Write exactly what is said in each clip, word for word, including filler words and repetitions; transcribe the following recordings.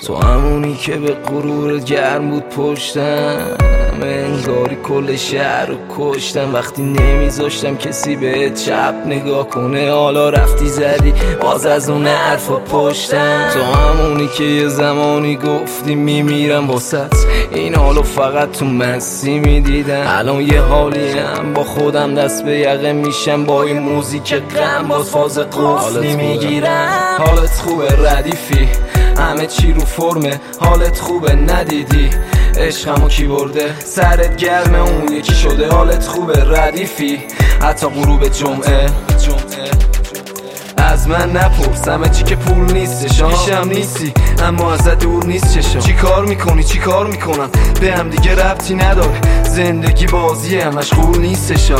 تو همونی که به غرور گرم بود پشتم، انگاری کل شهر رو کشتم. وقتی نمیذاشتم کسی بهت چپ نگاه کنه، حالا رفتی زدی باز از اون حرفا پشتم. تو همونی که یه زمانی گفتی میمیرم واسط، این حالو فقط تو مستی میدیدم. الان یه حالی هم با خودم دست به یقه میشم، با این موزیک غم باز فاز قفلی میگیرم. حالت خوبه ردیفی، همه چی رو فرمه، حالت خوبه ندیدی عشقمو کی برده، سرت گرمه اون یکی شده. حالت خوبه ردیفی، حتی غروب جمعه از من نپرس همه چی که پول نیستش، پیشم نیستی اما ازت دور نیست چشم. چی کار میکنی چی کار میکنم به هم دیگه ربطی نداره، زندگی بازیه مشغول نیستش.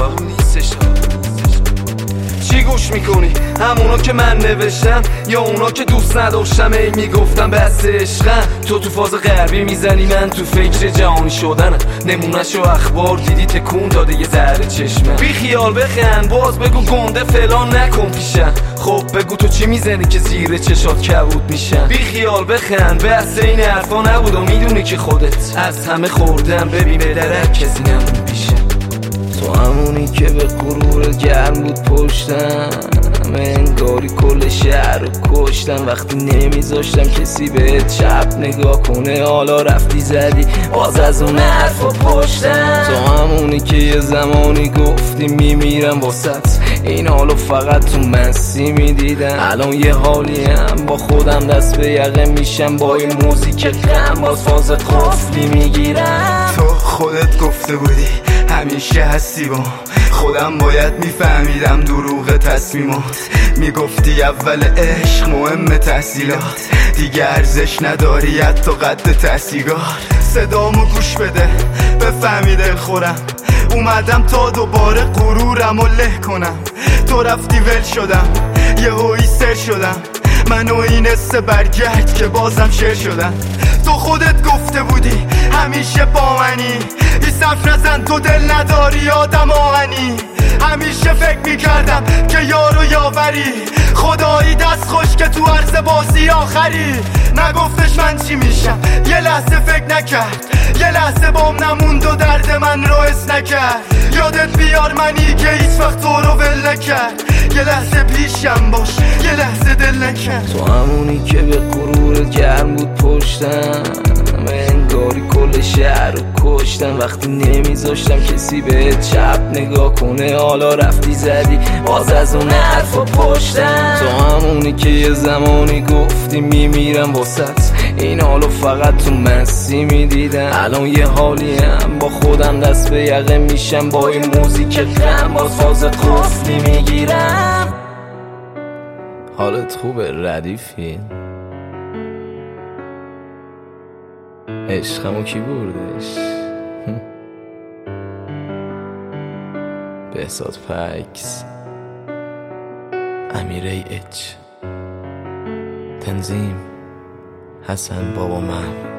چی گوش میکنی؟ همونا که من نوشتم یا اونا که دوست نداشتم ای میگفتم بس عشقم؟ تو تو فاز غربی میزنی من تو فکر جهانی شدنم، نمونهشو اخبار دیدی تکون داده یه ذره چشمم. بی خیال بخند باز بگو گنده فلان نکن پیشم، خب بگو تو چی میزنی که زیر چشات کبود میشم. بی خیال بخند بس این حرفا نبود و میدونی که خودت از همه خوردم، ببین به درک کسی نمون پیشم. تو همونی که به غرور گرم بود پشتم، انگاری کل شهر رو کشتم. وقتی نمیذاشتم کسی بهت چپ نگاه کنه، حالا رفتی زدی باز از اون حرفا پشتم. تو همونی که یه زمانی گفتی میمیرم واسط، این حالو فقط تو مستی میدیدم. الان یه حالی هم با خودم دست به یقه میشم، با این موزیک غم باز فاز قفلی میگیرم. تو خودت گفته بودی همیشه هستی با خودم، باید میفهمیدم دروغ تصمیمات. میگفتی اول عشق مهم تحصیلات، دیگه ارزش نداری حتی قد تحصیلات. صدامو گوش بده بفهمی دل خورم، اومدم تا دوباره غرورم و له کنم. تو رفتی ول شدم یه هوی سر شدم، منو این حسه برگرد که بازم شر شدم. تو خودت گفته بودی همیشه با منی، بی صف نزن تو دل نداری آدم آهنی. همیشه فکر میکردم که یارو یاوری، خدایی دست خوش که تو عرض بازی آخری. نگفتش من چی میشم یه لحظه فکر نکرد، یه لحظه بام نموند و درد من رو حس نکرد. یادت بیار منی که هیچ وقت تو رو ول نکرد، یه لحظه پیشم باش یه لحظه دل نکرد. تو همونی که به غرور گرم بود پشتم، انگاری کل شهر رو کشتم. وقتی نمیذاشتم کسی بهت چپ نگاه کنه، حالا رفتی زدی باز از اون حرفا پشتم. تو همونی که یه زمانی گفتی میمیرم واسط، این حالو فقط تو مستی میدیدم. الان یه حالی هم با خودم دست به یقه میشم، با این موزیک غم باز فاز قفلی میگیرم. حالت خوبه ردیفی، عشقمو کی بردش؟ بهزاد فکس، امیر ای اچ، تنظیم حسن بابا مهم.